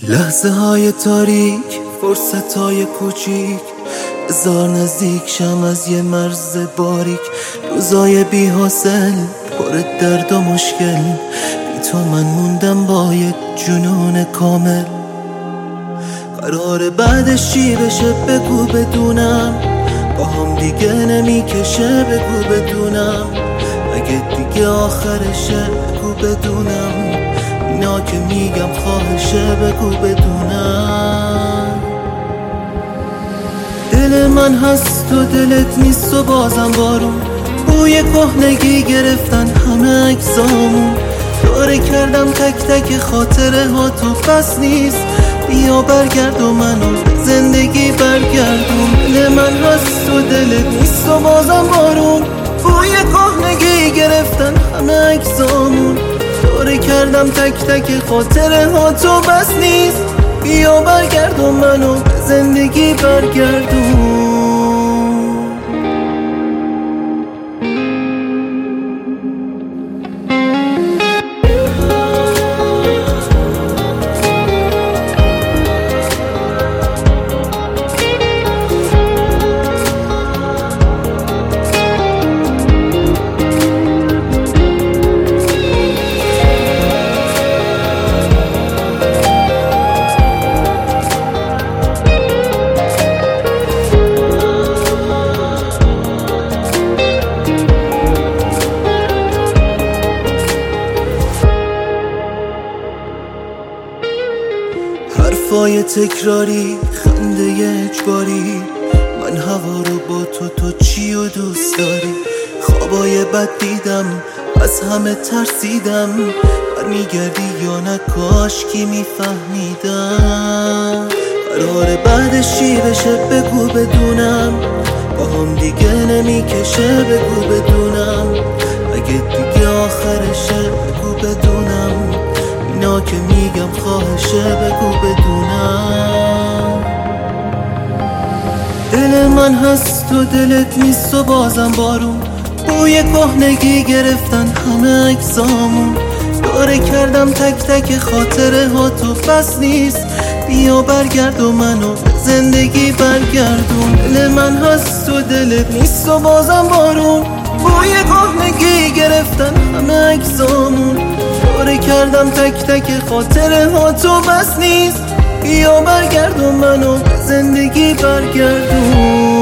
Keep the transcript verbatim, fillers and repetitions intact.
لحظه های تاریک، فرصت های کوچیک، بزار نزدیک شم از یه مرز باریک. روزای بی حاصل پر درد و مشکل، بی تو من موندم با یک جنون کامل. قرار بعدش چی بشه بگو بدونم، با هم دیگه نمیکشه بگو بدونم. اگه دیگه آخرشه بگو بدونم، اینا که میگم خواهشه بگو بدونم. دل من هست و دلت نیست و بازم بارون، بوی کهنگی گرفتن همه اجزامون. داره کردم تک تک خاطره ها تو بس نیست، بیا برگرد و منو زندگی برگردون. دل من هست و دلت نیست و بازم بارون، بوی کهنگی گرفتن همه اجزامون. داره کردم تک تک خاطره ها تو بس نیست، بیا برگرد و منو زندگی برگردون. حرفای تکراری، خنده اجباری، من هوا رو با تو تو چی و دوست داری. خوابای بد دیدم، از همه ترسیدم، برمیگردی یا نه کاش کی میفهمیدم. قرار بعدش چی بشه بگو بدونم، با هم دیگه نمیکشه بگو بدونم. اگه دیگه آخرشه بگو بدونم، اینا که میگم خواهشه بگو بدونم. دل من هست و دلت نیست و بازم بارون، بوی کهنگی گرفتن همه اجزامون. داره کردم تک تک خاطره ها تو بس نیست، بیا برگرد و منو زندگی برگردون. دل من هست و دلت نیست و بازم بارون، بوی کهنگی گرفتن همه اجزامون. داره کردم تک تک خاطره ها تو بس نیست، بیا برگرد و منو زندگی برگردون.